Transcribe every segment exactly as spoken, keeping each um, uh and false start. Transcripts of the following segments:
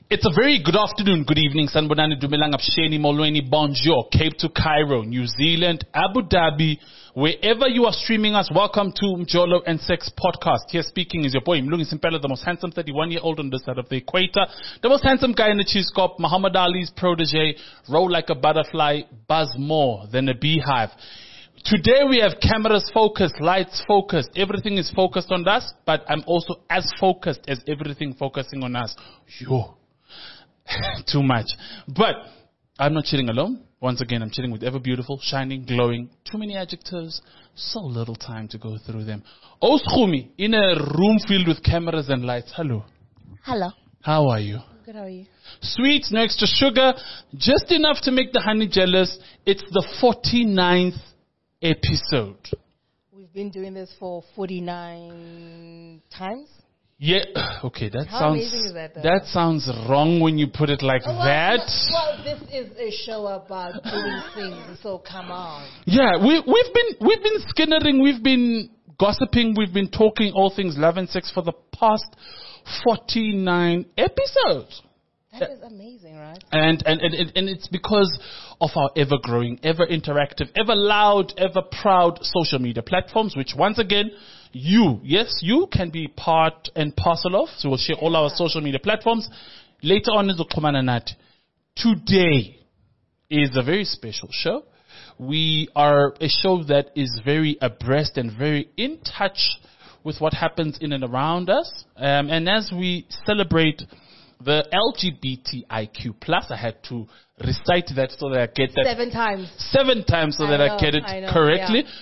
It's a very good afternoon, good evening, Sanbonani Dumelang Absheni Molweni Bonjour, Cape to Cairo, New Zealand, Abu Dhabi, wherever you are streaming us. Welcome to Mjolo and Sex Podcast. Here speaking is your boy Mlungi Simpela, the most handsome thirty-one-year-old on this side of the equator, the most handsome guy in the cheese cup, Muhammad Ali's protege, roll like a butterfly, buzz more than a beehive. Today we have cameras focused, lights focused, everything is focused on us, but I'm also as focused as everything focusing on us. Yo. Too much. But I'm not chilling alone. Once again, I'm chilling with ever beautiful, shining, glowing. Too many adjectives, so little time to go through them. Oskumi, in a room filled with cameras and lights. Hello. Hello. How are you? Good, how are you? Sweets, no extra sugar, just enough to make the honey jealous. It's the forty-ninth episode. We've been doing this for forty-nine times. Yeah, okay, that How sounds amazing is that, though? that sounds wrong when you put it like Oh, well, that. Well, this is a show about doing things, so come on. Yeah, we we've been we've been skinnering, we've been gossiping, we've been talking all things love and sex for the past forty-nine episodes. That is amazing, right? And and, and and it's because of our ever growing, ever interactive, ever loud, ever proud social media platforms, which once again, you, yes, you can be part and parcel of. So we'll share all our social media platforms. Later on is the Kumana Nat. Today is a very special show. We are a show that is very abreast and very in touch with what happens in and around us. Um, and as we celebrate the L G B T I Q plus, I had to recite that so that I get that Seven times. seven times so I that know, I get it I know, correctly. yeah.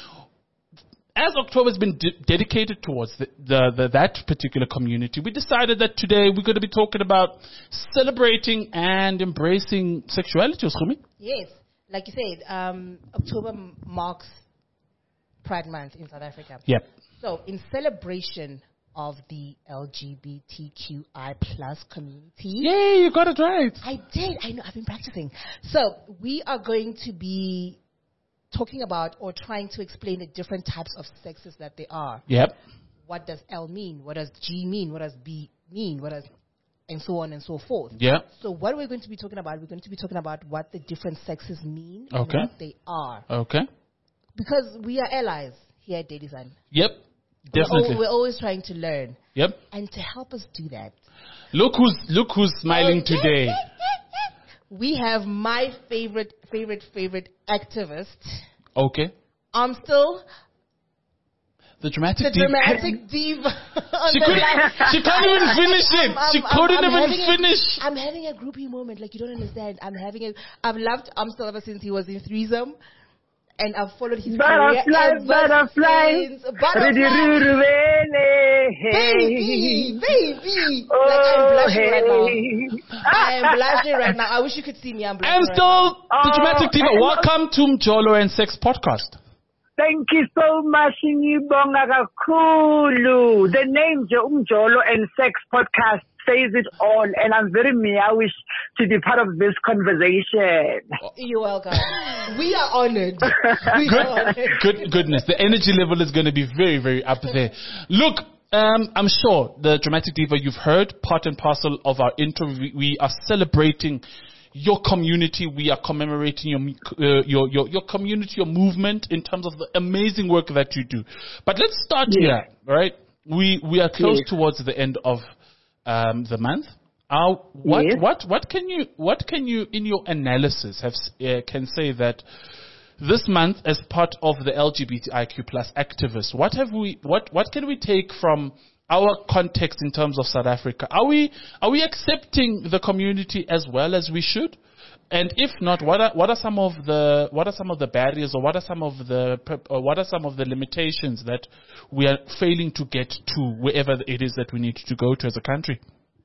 As October has been de- dedicated towards the, the, the that particular community, we decided that today we're going to be talking about celebrating and embracing sexuality. Oskumi? Yes. Like you said, um, October m- marks Pride Month in South Africa. Yep. So, in celebration of the L G B T Q I plus community. Yay, you got it right. I did. I know. I've been practicing. So, we are going to be talking about or trying to explain the different types of sexes that there are. Yep. What does L mean? What does G mean? What does B mean? What does, and so on and so forth. Yeah. So what we're going to be talking about, we're going to be talking about what the different sexes mean Okay. and what they are. Okay. Because we are allies here at Daily Sun. Yep. We're, Definitely. al- we're always trying to learn. Yep. And to help us do that, Look who's look who's smiling Oh, yeah, today. yeah, yeah, yeah. We have my favorite, favorite, favorite activist. Okay. I'm still The dramatic the diva. dramatic diva. on She the couldn't, line. she can't even finish it. I'm- she I'm- couldn't I'm even having a- finish. I'm having a groupie moment, like you don't understand. I'm having a. I've loved Amstel ever since he was in threesome, and I've followed his Butterfly, career ever butterfly, since. Butterfly, baby, baby. Oh, like I'm blushing hey. right now. I am blushing right now. I wish you could see me. I'm blushing. I'm right still now. the dramatic diva. Oh, Welcome to Mjolo and Sex Podcast. Thank you so much, Ngibonga kakhulu. The name Umjolo and Sex Podcast says it all, and I'm very meowish to be part of this conversation. You're welcome. We are honored. We Good, are honored. good goodness. The energy level is going to be very, very up there. Look, um, I'm sure the dramatic diva you've heard, part and parcel of our intro. We, we are celebrating your community. We are commemorating your, uh, your your your community, your movement in terms of the amazing work that you do. But let's start Yeah. here, right? We we are close Yes. towards the end of um, the month. Uh, what Yes. what what can you what can you in your analysis have s- uh, can say that this month as part of the L G B T I Q plus activists, what have we what what can we take from our context in terms of South Africa? Are we are we accepting the community as well as we should? And if not, what are what are some of the what are some of the barriers, or what are some of the prep- or what are some of the limitations that we are failing to get to wherever it is that we need to go to as a country?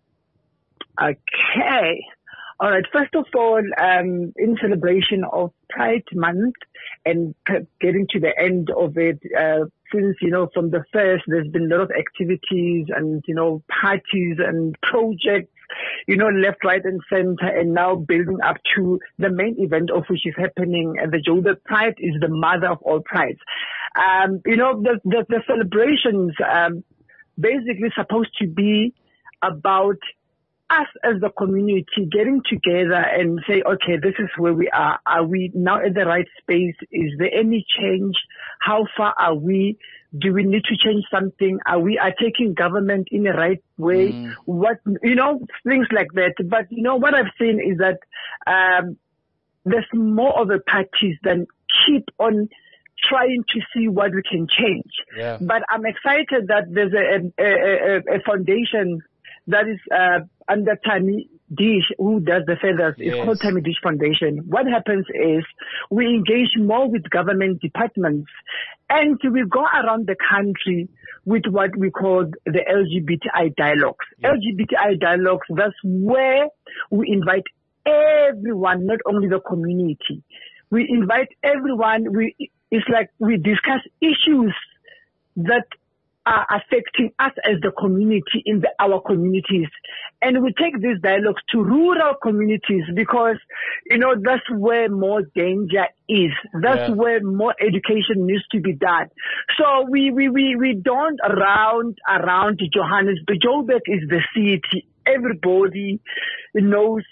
Okay. All right. First of all, um, in celebration of Pride Month and p- getting to the end of it, uh, since, you know, from the first, there's been a lot of activities and, you know, parties and projects, you know, left, right, and center, and now building up to the main event of which is happening at the Joburg Pride is the mother of all prides. Um, you know, the, the, the celebrations, um, basically supposed to be about us as the community getting together and say, okay, this is where we are. Are we now at the right space? Is there any change? How far are we? Do we need to change something? Are we are taking government in the right way? Mm. What, you know, things like that. But, you know, what I've seen is that um, there's more of the parties than keep on trying to see what we can change. Yeah. But I'm excited that there's a, a, a, a foundation that is uh, under Tammy Dish, who does the feathers. Yes. It's called Tammy Dish Foundation. What happens is we engage more with government departments, and we go around the country with what we call the L G B T I dialogues. Yeah. L G B T I dialogues, that's where we invite everyone, not only the community. We invite everyone. We It's like we discuss issues that are affecting us as the community in the, our communities. And we take these dialogues to rural communities because, you know, that's where more danger is. That's yeah. where more education needs to be done. So we, we, we, we don't round around Johannesburg. Joburg is the city. Everybody knows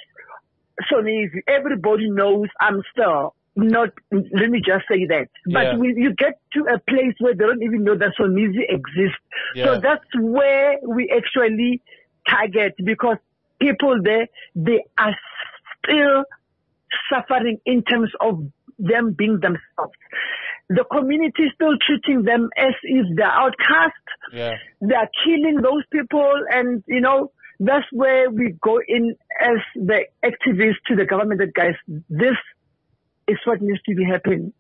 Somizi. Everybody knows Amstel. Not, let me just say that. But yeah. we, you get to a place where they don't even know that Somizi exists. Yeah. So that's where we actually target, because people there, they are still suffering in terms of them being themselves. The community is still treating them as if they're outcast. Yeah. They're killing those people, and, you know, that's where we go in as the activists to the government that, guys, this is what needs to be happening.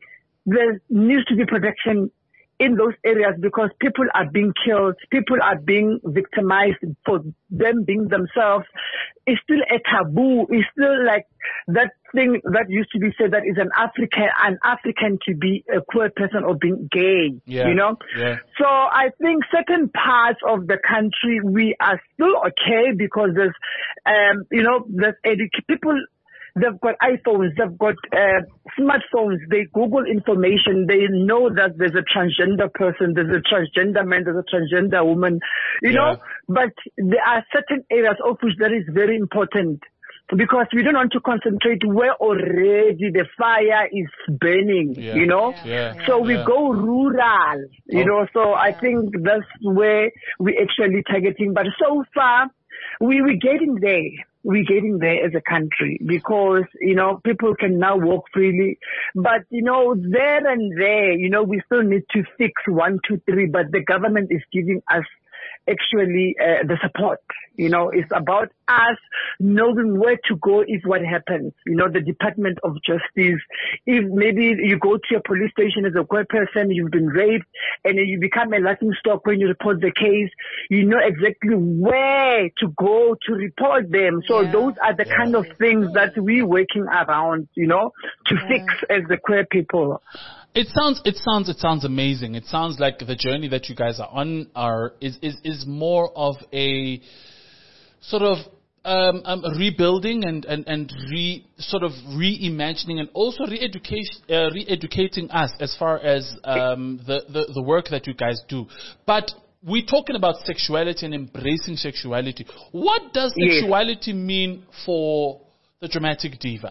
There needs to be protection in those areas because people are being killed, people are being victimized for them being themselves. It's still a taboo. It's still like that thing that used to be said that is an African, an African to be a queer person or being gay, yeah. you know? Yeah. So I think certain parts of the country, we are still okay because there's, um, you know, there's edu- people, they've got iPhones, they've got uh, smartphones, they Google information, they know that there's a transgender person, there's a transgender man, there's a transgender woman, you yeah. know, but there are certain areas of which that is very important because we don't want to concentrate where already the fire is burning, yeah. you know, yeah. Yeah. so we yeah. go rural, you oh. know, so I think that's where we actually targeting, but so far we, we're getting there. We're getting there as a country because, you know, people can now walk freely. But, you know, there and there, you know, we still need to fix one, two, three, but the government is giving us actually uh, the support. You know, it's about us knowing where to go if what happens. You know, the Department of Justice, if maybe you go to a police station as a queer person, you've been raped, and then you become a laughing stock when you report the case, you know exactly where to go to report them. So yeah. those are the yeah. kind of things that we're working around, you know, to yeah. fix as the queer people. It sounds, it sounds, it sounds amazing. It sounds like the journey that you guys are on are, is, is, is more of a sort of, um, um, rebuilding and, and, and re, sort of reimagining and also re-education, uh, re-educating us as far as, um, the, the, the work that you guys do. But we're talking about sexuality and embracing sexuality. What does sexuality yes. mean for the Dramatic Diva?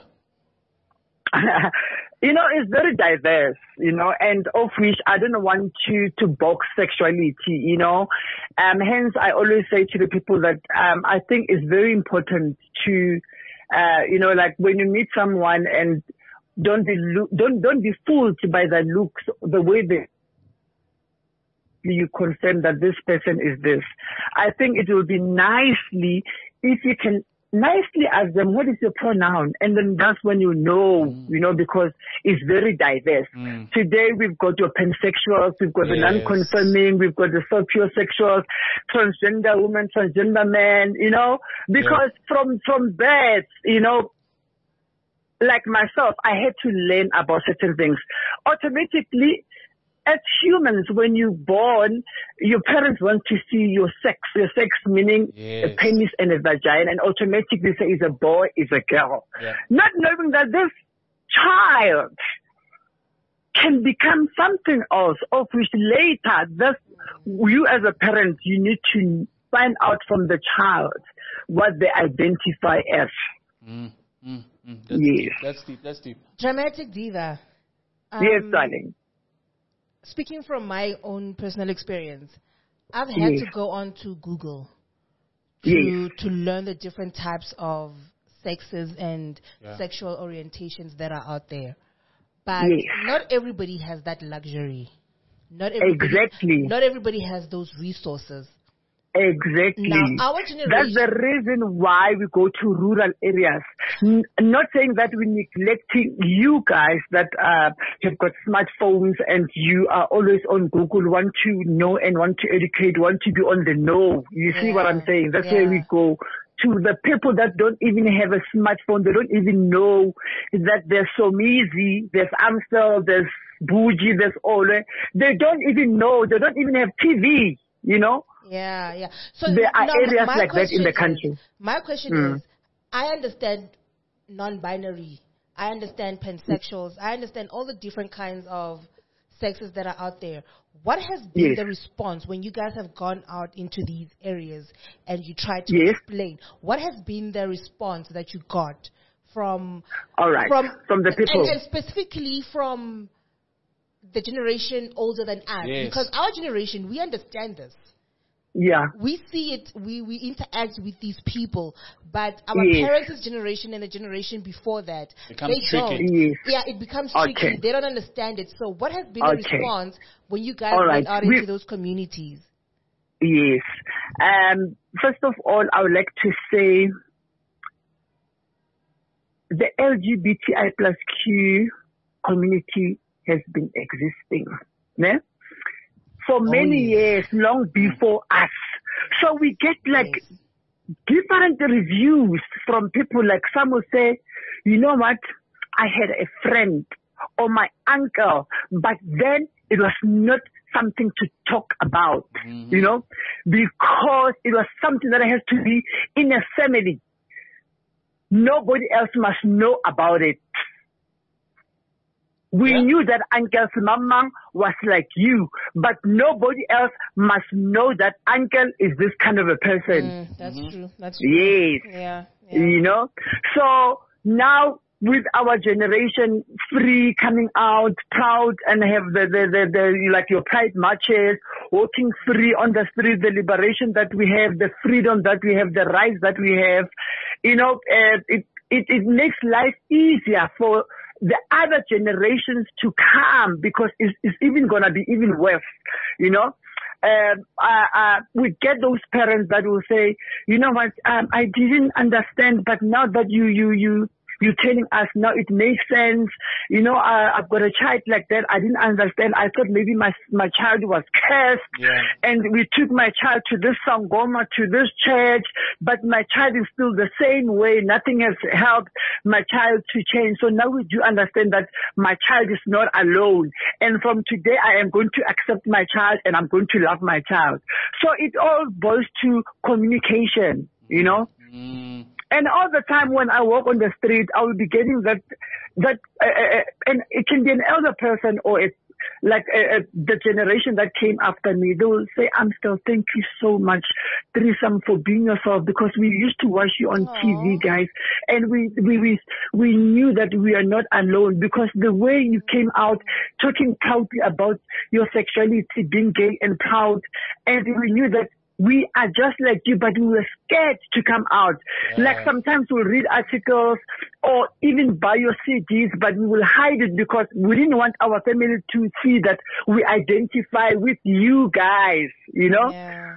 You know, it's very diverse, you know, and of which I don't want to, to box sexuality, you know. Um, hence, I always say to the people that um, I think it's very important to, uh, you know, like when you meet someone and don't be lo- don't don't be fooled by the looks, the way they you confirm that this person is this. I think it will be nicely if you can nicely ask them, what is your pronoun? And then that's when you know, mm. you know, because it's very diverse. Mm. Today we've got your pansexuals, we've got yes. the non-conforming, we've got the socio-sexuals, transgender woman, transgender man, you know, because yeah. from, from birth, you know, like myself, I had to learn about certain things. Automatically, as humans, when you're born, your parents want to see your sex, your sex meaning yes. a penis and a vagina, and automatically say is a boy, is a girl. Yeah. Not knowing that this child can become something else, of which later, this, you as a parent, you need to find out from the child what they identify as. Mm, mm, mm. That's Yes. deep. That's deep. That's deep. Dramatic diva. Um, Yes, darling. Speaking from my own personal experience, I've had Yes. to go on to Google to Yes. to learn the different types of sexes and Yeah. sexual orientations that are out there. But Yes. not everybody has that luxury. Not everybody, Exactly. Not everybody has those resources. Exactly. Now, our generation. That's the reason why we go to rural areas. N- not saying that we're neglecting you guys that uh, have got smartphones and you are always on Google, want to know and want to educate, want to be on the know. You see what I'm Yeah, saying? That's yeah. where we go. To the people that don't even have a smartphone, they don't even know that there's Somizi, there's Amstel, there's Bougie, there's Ole. They don't even know. They don't even have T V, you know? Yeah, yeah. So There are now, areas my like that in the question country. Is, my question Mm. is, I understand non-binary. I understand pansexuals. I understand all the different kinds of sexes that are out there. What has been Yes. the response when you guys have gone out into these areas and you try to Yes. explain? What has been the response that you got from All right. from, From the people. and, and specifically from the generation older than us? Yes. Because our generation, we understand this. Yeah. We see it, we, we interact with these people, but our Yes. parents' generation and the generation before that, Becomes they tricky. don't. Yes. Yeah, it becomes Okay. tricky. They don't understand it. So what has been the Okay. response when you guys All went right. out We- into those communities? Yes. Um, first of all, I would like to say the L G B T I plus Q community has been existing, ne? For many yes. years, long before us. So we get like Yes. different reviews from people. Like some will say, you know what, I had a friend or my uncle, but then it was not something to talk about, Mm-hmm. you know, because it was something that has to be in a family. Nobody else must know about it. We Yeah. knew that Uncle's mama was like you, but nobody else must know that Uncle is this kind of a person. Mm, that's true. That's true. Yes. Yeah. yeah. You know? So now with our generation free coming out, proud and have the, the, the, the, like your pride marches, walking free on the street, the liberation that we have, the freedom that we have, the rights that we have, you know, uh, it, it, it makes life easier for the other generations to come because it's, it's even going to be even worse, you know. Um, uh, uh, we get those parents that will say, you know what, um, I didn't understand, but now that you, you, you, you're telling us now it makes sense. You know, uh, I've got a child like that. I didn't understand. I thought maybe my my child was cursed. Yeah. And we took my child to this Sangoma, to this church, but my child is still the same way. Nothing has helped my child to change. So now we do understand that my child is not alone. And from today, I am going to accept my child and I'm going to love my child. So it all boils to communication, you know. Mm. And all the time when I walk on the street, I will be getting that, that, uh, uh, and it can be an elder person or it's like uh, uh, the generation that came after me. They will say, Amstel, thank you so much, Threesome, for being yourself, because we used to watch you on Aww. T V, guys, and we, we, we, we knew that we are not alone because the way you came out talking proudly about your sexuality, being gay and proud, and we knew that we are just like you, but we were scared to come out. Yeah. Like sometimes we'll read articles or even buy your C Ds, but we will hide it because we didn't want our family to see that we identify with you guys, you know? Yeah.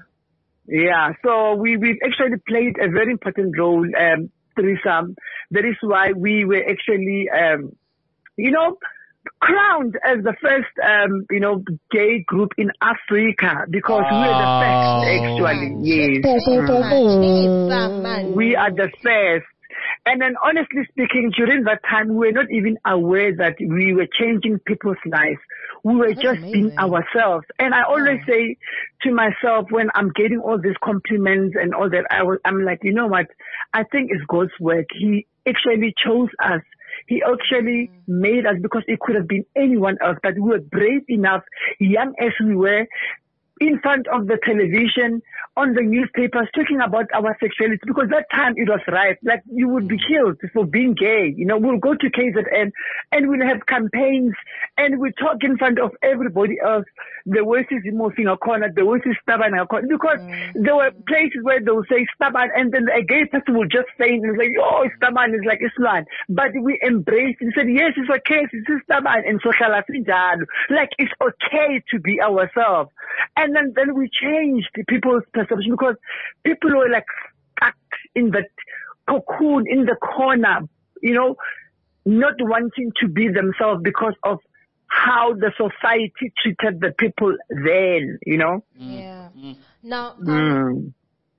Yeah. So we, we've actually played a very important role, um, Threesome. That is why we were actually, um, you know, crowned as the first, um, you know, gay group in Africa because we are the first, actually. Yes. Threesome, man. We are the first. And then honestly speaking, during that time, we were not even aware that we were changing people's lives. We were That's just being amazing. ourselves. And I always Yeah. say to myself when I'm getting all these compliments and all that, I was, I'm like, you know what? I think it's God's work. He actually chose us. He actually made us because it could have been anyone else, but we were brave enough, young as we were, in front of the television, on the newspapers, talking about our sexuality, because that time it was right. Like, you would be killed for being gay. You know, we'll go to K Z N and we'll have campaigns and we'll talk in front of everybody else. The worst is moving a corner, the worst is stubborn corner. Because mm-hmm. there were places where they will say stubborn, and then a gay person will just say, and it's like, oh, stubborn is like Islam. But we embraced and said, yes, it's okay, it's stubborn. And so, like, it's okay to be ourselves. And then, then we changed people's perception, because people were like stuck in the cocoon, in the corner, you know, not wanting to be themselves because of how the society treated the people then, you know? Yeah. Mm. Now, um, mm.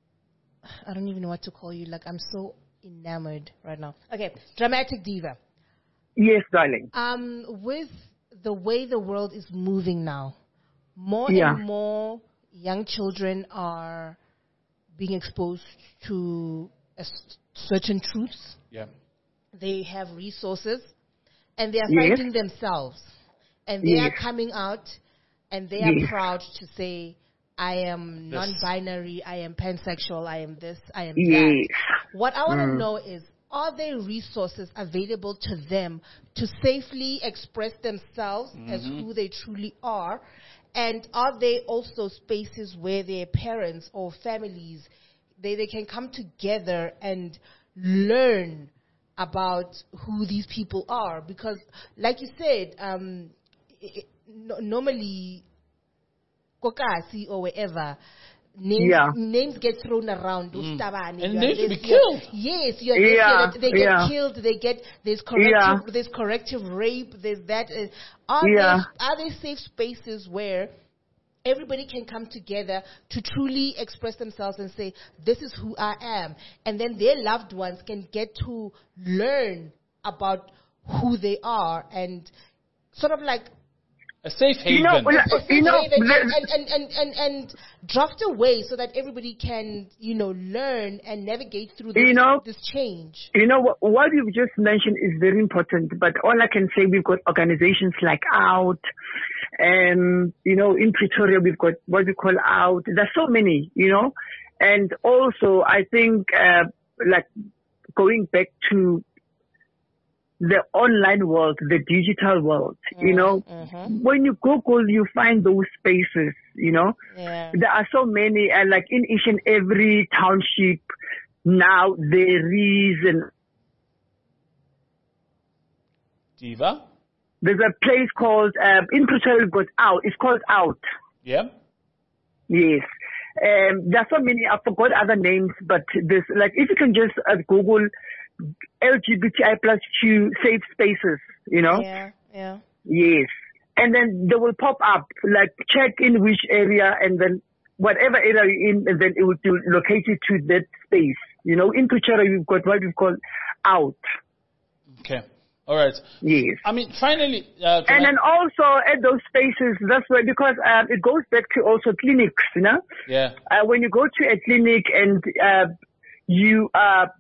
I don't even know what to call you. Like, I'm so enamored right now. Okay, dramatic diva. Yes, darling. Um, with the way the world is moving now, more yeah. and more young children are being exposed to a certain truths. Yeah. They have resources, and they are yes. finding themselves. And they yes. are coming out, and they are yes. proud to say, I am this. non-binary, I am pansexual, I am this, I am yes. that. What I want to mm. know is, are there resources available to them to safely express themselves mm-hmm. as who they truly are? And are there also spaces where their parents or families, they, they can come together and learn about who these people are? Because, like you said, um, it, no, normally, Kokasi or wherever, names, yeah. names get thrown around. Mm. And and they should be killed. Yes, you're yeah. they get yeah. killed. They get there's corrective yeah. there's corrective rape. There's that. Uh, are yeah. there are there safe spaces where everybody can come together to truly express themselves and say, this is who I am, and then their loved ones can get to learn about who they are and sort of like a safe haven. You know, a safe you know, haven and, and, and, and, and, and draft a way so that everybody can, you know, learn and navigate through this, you know, this change. You know, what, what you've just mentioned is very important, but all I can say, we've got organizations like Out, and, you know, in Pretoria, we've got what we call Out. There's so many, you know, and also I think, uh, like going back to the online world, the digital world, mm-hmm. you know, mm-hmm. when you Google, you find those spaces, you know, yeah. there are so many, and like in each and every township now there is an Diva. There's a place called, uh, in Pretoria, we've got Out. It's called Out. Yeah. Yes. Um, there are so many, I forgot other names, but there's like, if you can just uh, Google L G B T I plus Q safe spaces, you know? Yeah, yeah. Yes. And then they will pop up, like check in which area, and then whatever area you're in, and then it will locate you to that space. You know, in Pretoria, you've got what we call Out. Okay. All right. Yes. I mean, finally. Uh, and I... then also at those spaces, that's where, because um, it goes back to also clinics, you know? Yeah. Uh, when you go to a clinic and uh, you are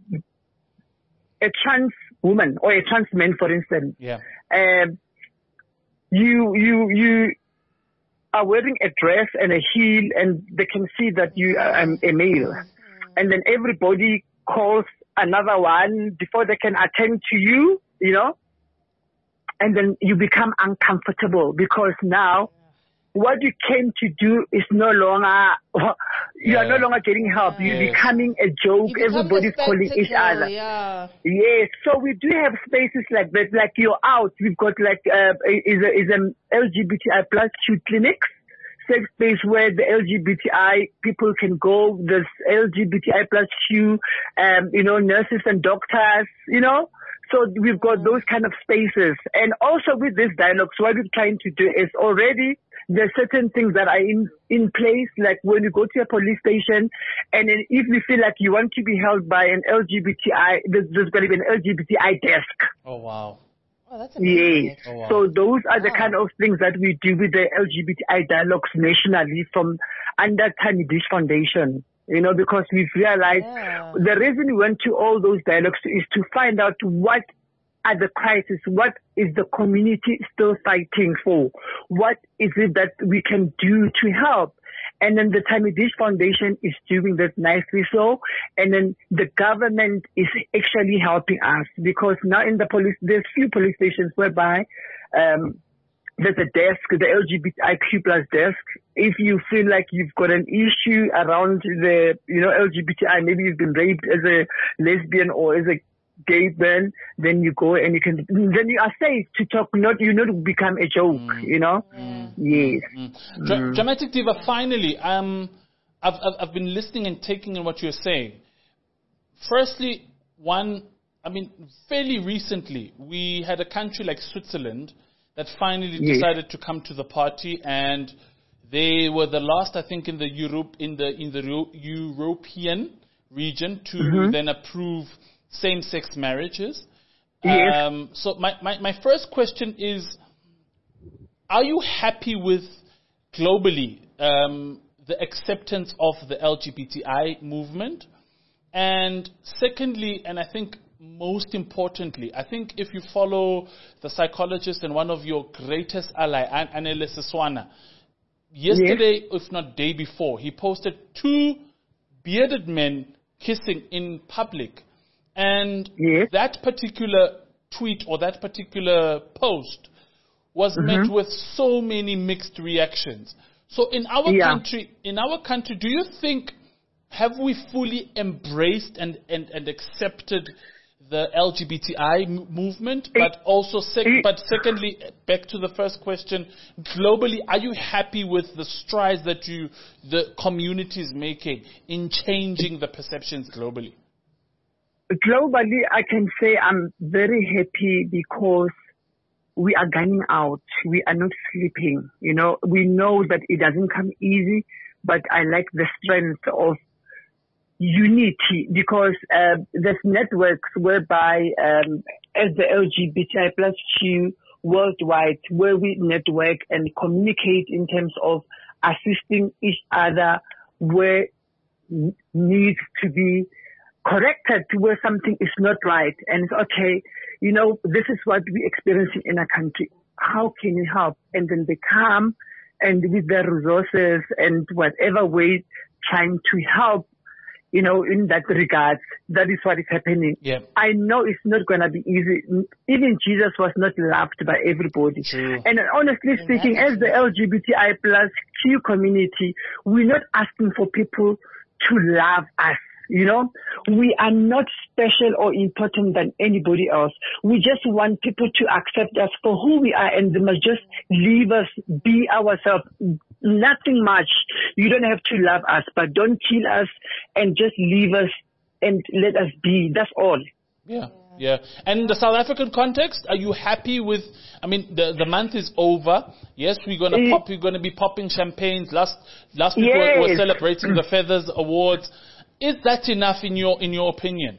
a trans woman or a trans man, for instance, yeah. Um, you, you, you are wearing a dress and a heel, and they can see that you are um, a male. And then everybody calls another one before they can attend to you, you know? And then you become uncomfortable because now what you came to do is no longer, you yeah. are no longer getting help. Yeah. You're becoming a joke. Everybody's calling each other. Yeah. Yes. So we do have spaces like that. Like you're Out. We've got like, uh, is a, is an L G B T I plus Q clinics, safe space where the L G B T I people can go. There's L G B T I plus Q, um, you know, nurses and doctors, you know. So we've got those kind of spaces. And also with this dialogues, what we're trying to do is already there's certain things that are in, in place, like when you go to a police station, and then if you feel like you want to be held by an L G B T I, there's, there's going to be an L G B T I desk. Oh, wow. Oh, that's amazing. Yes. Oh, wow. So those are the wow. kind of things that we do with the L G B T I dialogues nationally from under Tiny Dish Foundation. You know, because we've realized yeah. the reason we went to all those dialogues is to find out what are the crises, what is the community still fighting for, what is it that we can do to help. And then the Tammy Dish Foundation is doing that nicely so. And then the government is actually helping us because now in the police, there's few police stations whereby, um, there's a desk, the L G B T I Q plus desk. If you feel like you've got an issue around the, you know, L G B T I, maybe you've been raped as a lesbian or as a gay man, then you go and you can, then you are safe to talk, not, you not become a joke, mm. you know? Mm. Yes. Mm. Mm. Dramatic Diva, finally, um, I've, I've, I've been listening and taking in what you're saying. Firstly, one, I mean, fairly recently, we had a country like Switzerland that finally yes. decided to come to the party, and they were the last, I think, in the Europe, in the, in the Euro- European region to mm-hmm. then approve same-sex marriages. Yes. Um, so my, my, my first question is, are you happy with globally um, the acceptance of the L G B T I movement? And secondly, and I think most importantly, I think if you follow the psychologist and one of your greatest ally, Anele Siswana, yesterday, yes. if not day before, he posted two bearded men kissing in public. And yes. that particular tweet or that particular post was mm-hmm. met with so many mixed reactions. So in our yeah. country, in our country, do you think, have we fully embraced and, and, and accepted the L G B T I m- movement? But also, sec- but secondly, back to the first question, globally, are you happy with the strides that you, the community is making in changing the perceptions globally? Globally, I can say I'm very happy because we are gunning out. We are not sleeping. You know, we know that it doesn't come easy, but I like the strength of unity because uh, there's networks whereby um, as the L G B T I plus Q worldwide, where we network and communicate in terms of assisting each other where needs to be corrected to where something is not right. And it's okay, you know, this is what we're experiencing in our country. How can we help? And then they come and with their resources and whatever way trying to help, you know, in that regard. That is what is happening. Yeah. I know it's not going to be easy. Even Jesus was not loved by everybody. True. And honestly speaking, as the L G B T I plus Q community, we're not asking for people to love us. You know, we are not special or important than anybody else. We just want people to accept us for who we are and they must just leave us be ourselves. Nothing much. You don't have to love us, but don't kill us and just leave us and let us be. That's all. Yeah. Yeah. And in the South African context, are you happy with, I mean, the, the month is over. Yes, we're going to pop, we're going to be popping champagnes. Last, last week yes. we were celebrating the Feathers Awards. Is that enough in your in your opinion?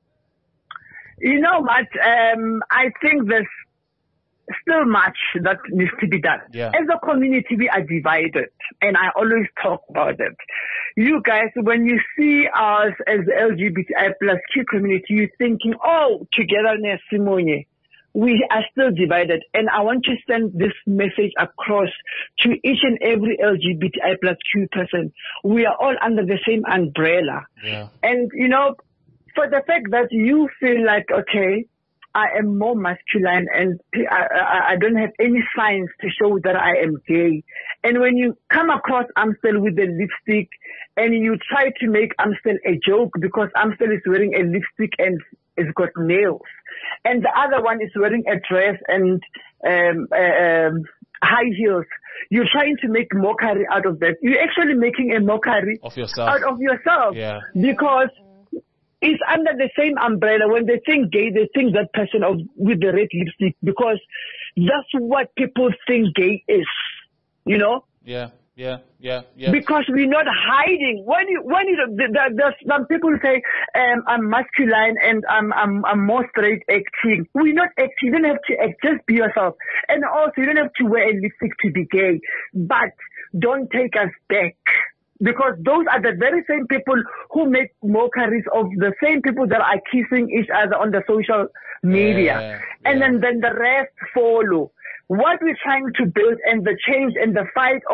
You know what? Um, I think there's still much that needs to be done. Yeah. As a community, we are divided, and I always talk about it. You guys, when you see us as the L G B T I plus Q community, you're thinking, oh, togetherness, Simonye. We are still divided, and I want to send this message across to each and every L G B T I plus Q person. We are all under the same umbrella. Yeah. And, you know, for the fact that you feel like, okay, I am more masculine and I, I, I don't have any signs to show that I am gay. And when you come across Amstel with the lipstick and you try to make Amstel a joke because Amstel is wearing a lipstick and it's got nails, and the other one is wearing a dress and um, uh, um, high heels, you're trying to make mockery out of that. You're actually making a mockery of yourself. out of yourself. Yeah. Because it's under the same umbrella. When they think gay, they think that person of with the red lipstick because that's what people think gay is. You know? Yeah. Yeah, yeah, yeah. Because we're not hiding. When you, when you, there's some people say, um, I'm masculine and I'm, I'm, I'm more straight acting. We're not acting. You don't have to act. Just be yourself. And also, you don't have to wear a lipstick to be gay. But don't take us back. Because those are the very same people who make mockeries of the same people that are kissing each other on the social media. Yeah, yeah. And then, then the rest follow. What we're trying to build and the change and the fight of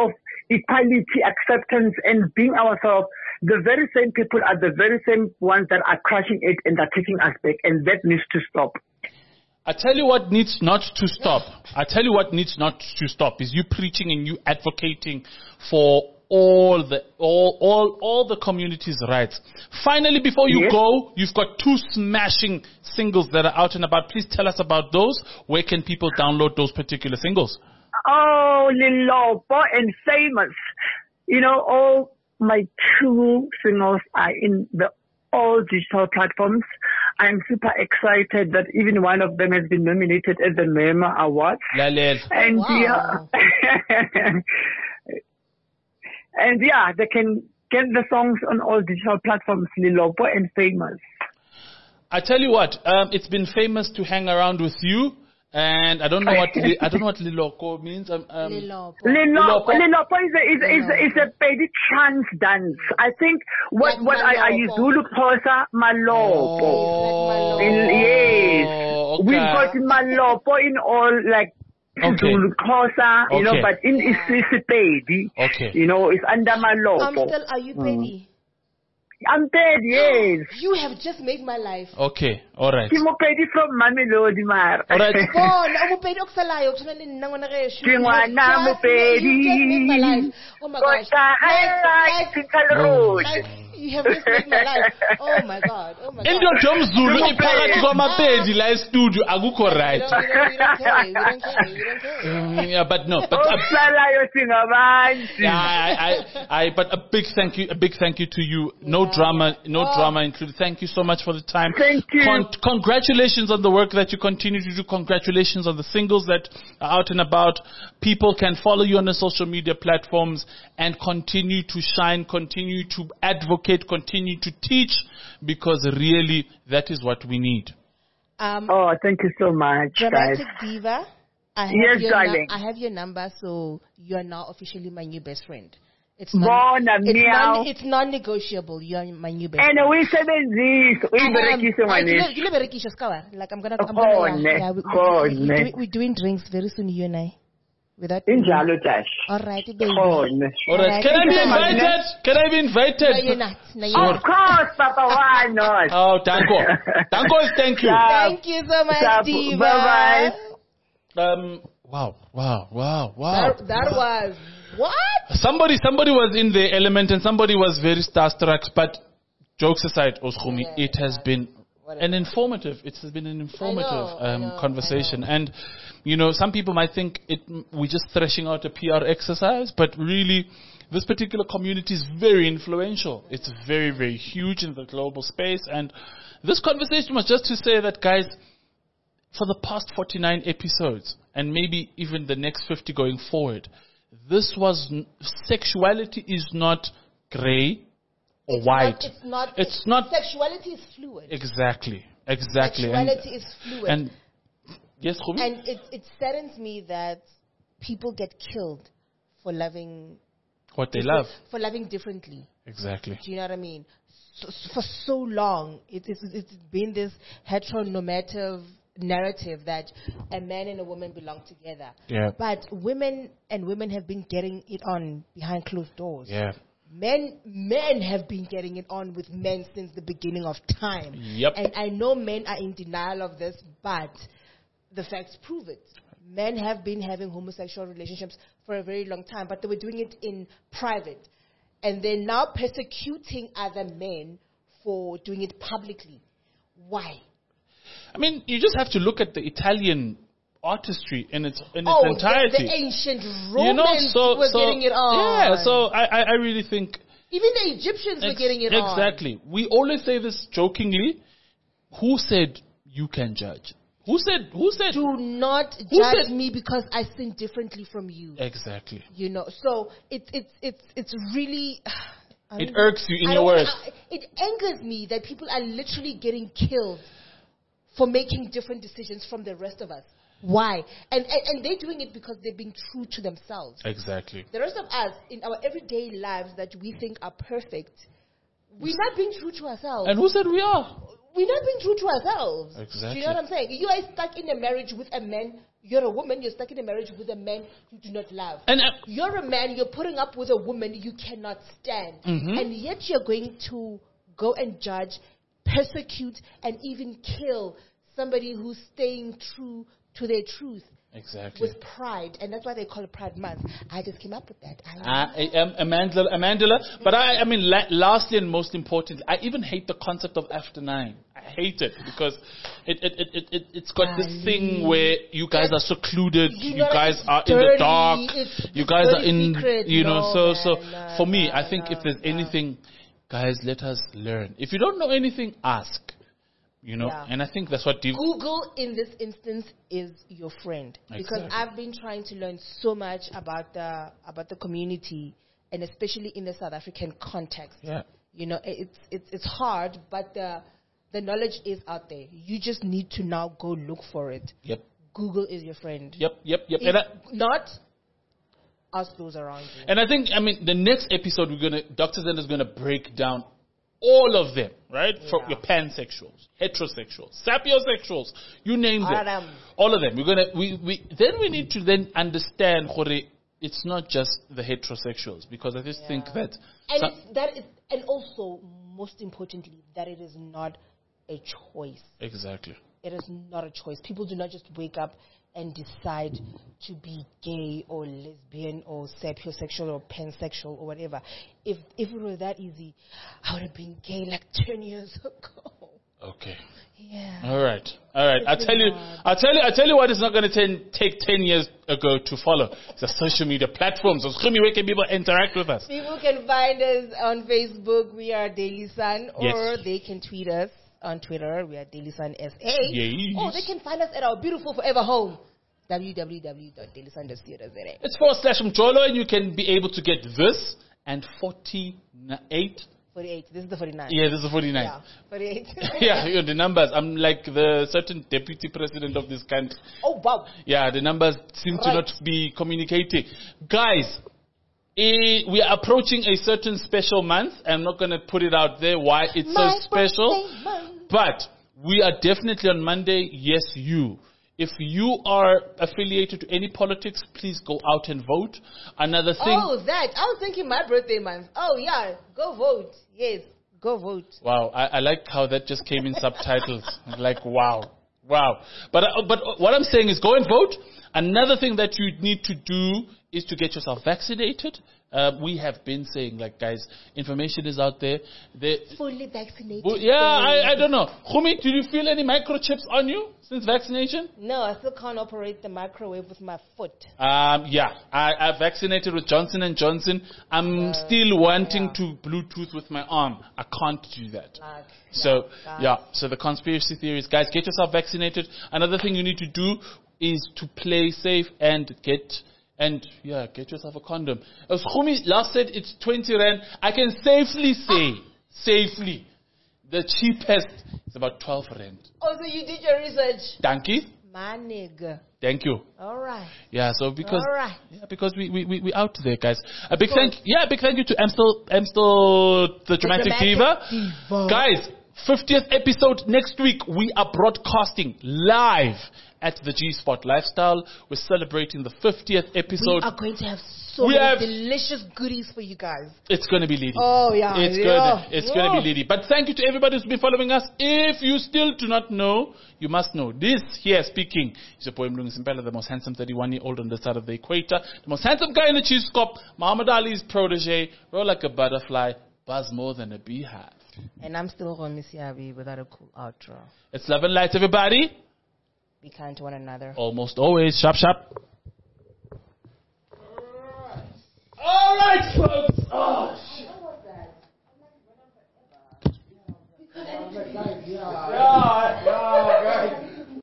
equality, acceptance, and being ourselves, the very same people are the very same ones that are crushing it and are taking us back, and that needs to stop. I tell you what needs not to stop. I tell you what needs not to stop is you preaching and you advocating for all the all all all the community's rights. Finally, before you Yes. go, you've got two smashing singles that are out and about. Please tell us about those. Where can people download those particular singles? Oh, Lilopo and Famous. You know, all my two singles are in the all digital platforms. I'm super excited that even one of them has been nominated at the MEMA Awards. Lalel. And Wow. yeah, and yeah, they can get the songs on all digital platforms, Lilopo and Famous. I tell you what, um, it's been famous to hang around with you, and I don't know what li- I don't know what Liloko means. Um, um, Lilopo. Lilopo, Lilopo. Lilopo is a, is, is, is a Pedi trance dance. I think what, Like what I, I use Malopo. Zulu Xhosa, Malopo. Oh, In- yes. okay. We've got Malopo in all like Okay. Zulu Xhosa, you know, Okay. but in Yeah. it's, it's Pedi. Okay. You know, it's under Malopo. I'm still, are you ready? I'm dead, yes. You have just made my life. Okay. All right. Ke mo Pedi from Mamelodi, Mar. All right. Bona, umupedi okusalayo kutshona le nna ngwana gesho. Ke ngwana You just- Mopedi. You just made my life. Oh my gosh. Kota hai Like, Central Road. like, you have just made my life. Oh my god. Oh my god. Indoda yomZulu iphakathi kwamapedi la e-studio akukho We right. don't, we don't, we don't care. We don't care. We don't care. Mm, yeah, but no, but uh, Okusalayo singabantu. yeah, I, I, I, but a big thank you, a big thank you to you. No Yeah. drama, no Oh. drama included. Thank you so much for the time. Thank you. Con- congratulations on the work that you continue to do. Congratulations on the singles that are out and about. People can follow you on the social media platforms and continue to shine, continue to advocate, continue to teach, because really that is what we need. Um, Oh, thank you so much, guys. Dramatic Diva. I have Yes, your darling. I have your number, so you are now officially my new best friend. It's non, Bona it's, meow. non, it's non-negotiable. You are my new best And friend. uyisebenzise, uyiberekise Um, I- ngwane. you know, berekisha skawa. Like I'm gonna, I'm Khone, gonna, yeah, we, we, we, khone. we're, doing, we're doing drinks very soon, you and I. Without Injalo Tash. All right, baby. Khone. All right, can I be invited? Can I be invited? No, you're not. No, you're Of not. course, Papa, why not? Oh, danko. Danko is thank you. Yeah. Thank you so much, Bye Diva. bye. Um, wow, wow, wow, wow. That, that was what? Somebody, somebody was in the element and somebody was very starstruck. But jokes aside, Oskumi, Yeah, it has been whatever. an informative. It has been an informative I know, I um, know, conversation. I know. And you know, some people might think it we're just thrashing out a P R exercise, but really, this particular community is very influential. It's very, very huge in the global space. And this conversation was just to say that, guys, for the past forty-nine episodes, and maybe even the next fifty going forward, this was, n- sexuality is not gray or It's white. Not, it's not. It's not- Sexuality is fluid. Exactly, exactly. And- Sexuality is fluid. And, yes, Khumi? And it, it saddens me that people get killed for loving What they love. for loving differently. Exactly. Do you know what I mean? So, for so long, it, it's, it's been this heteronormative narrative that a man and a woman belong together. Yeah. But women and women have been getting it on behind closed doors. Yeah. Men, men have been getting it on with men since the beginning of time. Yep. And I know men are in denial of this, but the facts prove it. Men have been having homosexual relationships for a very long time, but they were doing it in private. And they're now persecuting other men for doing it publicly. Why? I mean, you just have to look at the Italian artistry in its in its Oh, the, entirety. the ancient Romans you know, so were so getting it on. yeah. So I I I really think Even the Egyptians were ex- getting it on. exactly. We always say this jokingly. Who said you can judge? Who said? Who said? Do not Who judge said- me because I sin differently from you. Exactly. You know, so it's it's it's it's really. I It don't- irks you in I your don't- words. I- It angers me that people are literally getting killed for making different decisions from the rest of us. Why? And, and and they're doing it because they're being true to themselves. Exactly. The rest of us, in our everyday lives that we think are perfect, we're not being true to ourselves. And who said we are? we're not being true to ourselves. Exactly. Do you know what I'm saying? You are stuck in a marriage with a man. You're a woman. You're stuck in a marriage with a man you do not love. And uh, you're a man. You're putting up with a woman you cannot stand, mm-hmm. and yet you're going to go and judge, persecute, and even kill somebody who's staying true to their truth. Exactly. With pride, and that's why they call it Pride Month. I just came up with that. I uh, um, Amanda, Amanda, but I, I mean, la- lastly and most importantly, I even hate the concept of after nine. I hate it because it it it it, it it's got this thing where you guys are secluded, you, you guys are dirty, in the dark, you guys are in, secret. you know. No, so man, so no, for me, no, I think no, if there's no. anything, guys, let us learn. If you don't know anything, ask. You know, yeah. and I think that's what... Div- Google, in this instance, is your friend. Exactly. Because I've been trying to learn so much about the about the community, and especially in the South African context. Yeah. You know, it's it's it's hard, but the the knowledge is out there. You just need to now go look for it. Yep. Google is your friend. Yep, yep, yep. If And I, not, ask those around you. And I think, I mean, the next episode, we're gonna Doctor Zen is going to break down all of them, right? Yeah. From your pansexuals, heterosexuals, sapiosexuals, you name All them. of them. All of them. We're gonna we, we then we need to then understand Hore, it's not just the heterosexuals, because I just Yeah. think that And so- it's, that is, and also most importantly, that it is not a choice. exactly. It is not a choice. People do not just wake up and decide to be gay or lesbian or sapiosexual or pansexual or whatever. If if it was that easy, I would have been gay like ten years ago. Okay. Yeah. All right. All right. I It's tell you, hard. I tell you, I tell you what it's not going to take ten years ago to follow. It's the social media platforms. It's where can people interact with us. People can find us on Facebook. We are Daily Sun, or Yes. they can tweet us on Twitter. We are Daily Sun S A. Yes. Or they can find us at our beautiful forever home, w w w dot daily sun dot co dot za. It's forward slash Mjolo, and you can be able to get this and forty-eight. forty-eight. This is the forty-nine. Yeah, this is forty-nine. Yeah, forty-eight. Yeah, you know, the numbers. I'm like the certain deputy president of this country. Oh, wow. Yeah, the numbers seem to Right. not be communicating. Guys, eh, we are approaching a certain special month. I'm not going to put it out there why it's My so special. birthday month. But we are definitely on Monday. Yes, you. If you are affiliated to any politics, please go out and vote. Another thing. Oh, that. I was thinking my birthday month. Oh, yeah. Go vote. Yes. Go vote. Wow, I, I like how that just came in subtitles. Like, wow, wow. But uh, but what I'm saying is go and vote. Another thing that you need to do is to get yourself vaccinated. Uh, we have been saying, like, guys, information is out there. There- Fully vaccinated. Well, yeah, I, I don't know. Khumi, did you feel any microchips on you since vaccination? No, I still can't operate the microwave with my foot. Um, yeah, I, I vaccinated with Johnson and Johnson. I'm still wanting yeah. to Bluetooth with my arm. I can't do that. Like, So, yeah, yeah, so the conspiracy theories, guys, get yourself vaccinated. Another thing you need to do is to play safe and get, and yeah, get yourself a condom. As Khumi last said, it's twenty rand. I can safely say, safely, the cheapest is about twelve rand. Oh, so you did your research. Thank you. My nigga. Thank you. All right. Yeah, so because All right. yeah, because we we we we out there, guys. A big thank yeah, a big thank you to Amstel Amstel the dramatic, Dramatic diva. Diva. Guys. fiftieth episode next week. We are broadcasting live at the G Spot Lifestyle. We're celebrating the fiftieth episode. We are going to have so We many have- delicious goodies for you guys. It's going to be Lady. Oh, yeah. It's yeah. gonna it's Whoa. gonna be Lady. But thank you to everybody who's been following us. If you still do not know, you must know. This here speaking is your boy Mlungu Simpela, the most handsome thirty-one year old on this side of the equator, the most handsome guy in the cheese scope, Muhammad Ali's protege, roll like a butterfly, buzz more than a beehive. And I'm still going to Siabi without a cool outro. It's love and light, everybody. Be kind to one another. Almost always. Sharp, sharp. All right, folks. Oh, shit. Yeah, yeah.